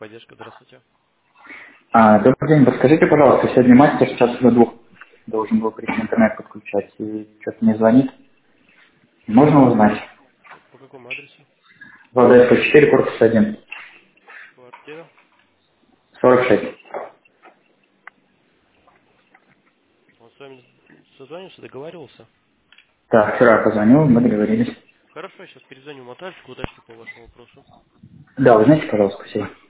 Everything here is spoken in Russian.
техподдержка, здравствуйте. Добрый день, подскажите, пожалуйста, сегодня мастер с часу до 2 должен был прийти интернет подключать, и что-то не звонит. Можно узнать? По какому адресу? Владайская 4, корпус 1, Квартира. 46. Он с вами созвонился, договаривался? Да, вчера позвонил, мы договорились. Хорошо, сейчас перезвоню мотальщику, уточню по вашему вопросу. Да, вы знаете, пожалуйста, спасибо.